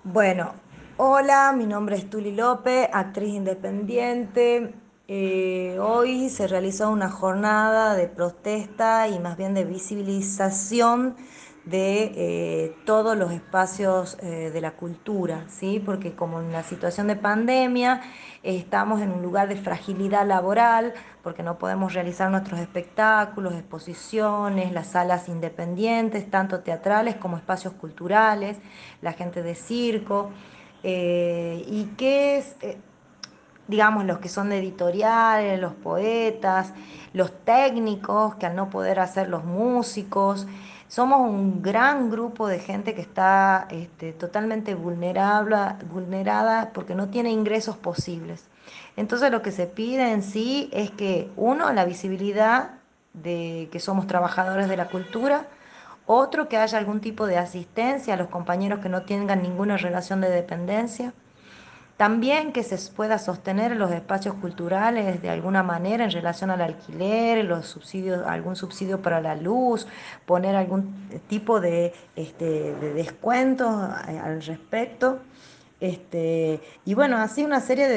Bueno, hola, mi nombre es Tuli López, actriz independiente. Hoy se realizó una jornada de protesta y más bien de visibilización de todos los espacios de la cultura, ¿sí? Porque como en la situación de pandemia estamos en un lugar de fragilidad laboral, porque no podemos realizar nuestros espectáculos, exposiciones, las salas independientes, tanto teatrales como espacios culturales, la gente de circo, y qué es, digamos, los que son de editoriales, los poetas, los técnicos, que al no poder hacer los músicos, somos un gran grupo de gente que está totalmente vulnerada porque no tiene ingresos posibles. Entonces lo que se pide en sí es que, uno, la visibilidad de que somos trabajadores de la cultura. Otro, que haya algún tipo de asistencia a los compañeros que no tengan ninguna relación de dependencia. También que se pueda sostener los espacios culturales de alguna manera en relación al alquiler, los subsidios, algún subsidio para la luz, poner algún tipo de descuentos al respecto. Y bueno, así una serie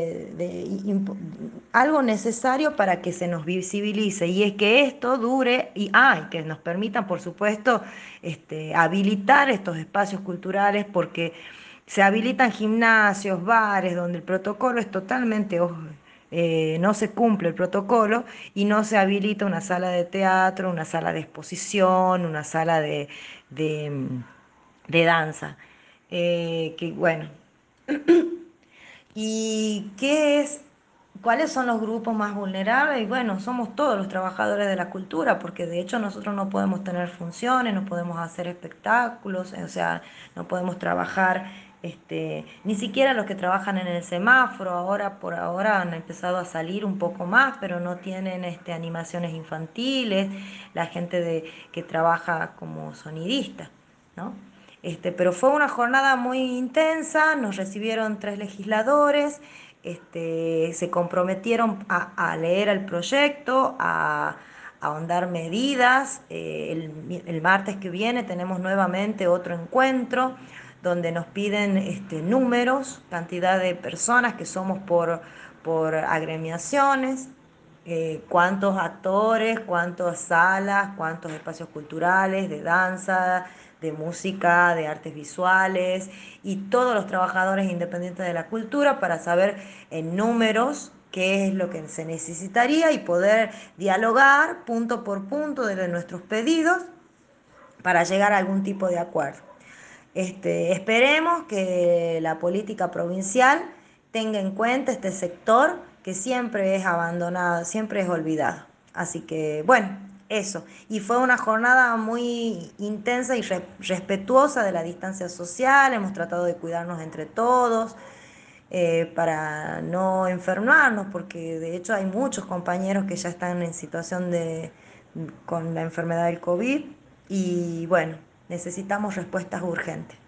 algo necesario para que se nos visibilice, y es que esto dure y que nos permitan, por supuesto, habilitar estos espacios culturales, porque se habilitan gimnasios, bares, donde el protocolo es totalmente, no se cumple el protocolo, y no se habilita una sala de teatro, una sala de exposición, una sala de, mm, de danza. Que bueno, ¿y qué es? ¿Cuáles son los grupos más vulnerables? Y bueno, somos todos los trabajadores de la cultura, porque de hecho nosotros no podemos tener funciones, no podemos hacer espectáculos, o sea, no podemos trabajar, ni siquiera los que trabajan en el semáforo. Ahora, por ahora, han empezado a salir un poco más, pero no tienen animaciones infantiles, la gente que trabaja como sonidista, ¿no? Pero fue una jornada muy intensa, nos recibieron tres legisladores, se comprometieron a leer el proyecto, a ahondar medidas. El martes que viene tenemos nuevamente otro encuentro donde nos piden números, cantidad de personas que somos por agremiaciones, cuántos actores, cuántas salas, cuántos espacios culturales, de danza, de música, de artes visuales, y todos los trabajadores independientes de la cultura, para saber en números qué es lo que se necesitaría y poder dialogar punto por punto de nuestros pedidos para llegar a algún tipo de acuerdo. Esperemos que la política provincial tenga en cuenta este sector que siempre es abandonado, siempre es olvidado. Así que bueno, eso. Y fue una jornada muy intensa y respetuosa de la distancia social. Hemos tratado de cuidarnos entre todos, para no enfermarnos, porque de hecho hay muchos compañeros que ya están en situación con la enfermedad del COVID, y bueno, necesitamos respuestas urgentes.